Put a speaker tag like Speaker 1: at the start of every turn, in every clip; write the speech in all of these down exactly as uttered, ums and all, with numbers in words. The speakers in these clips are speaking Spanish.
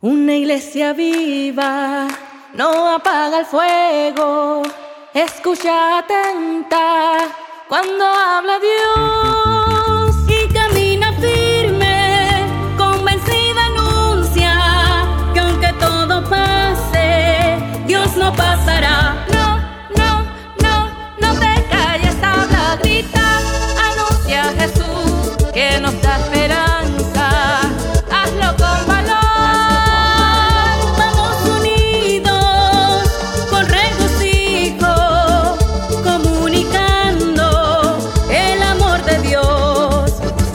Speaker 1: Una iglesia viva no apaga el fuego, escucha atenta cuando habla Dios y camina firme, convencida anuncia que aunque todo pase, Dios no pasará. No, no, no, no te calles, habla, grita, anuncia a Jesús que nos da esperanza. Hazlo con valor.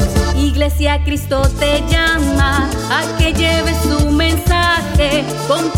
Speaker 1: Iglesia, Cristo te llama a que lleves su mensaje con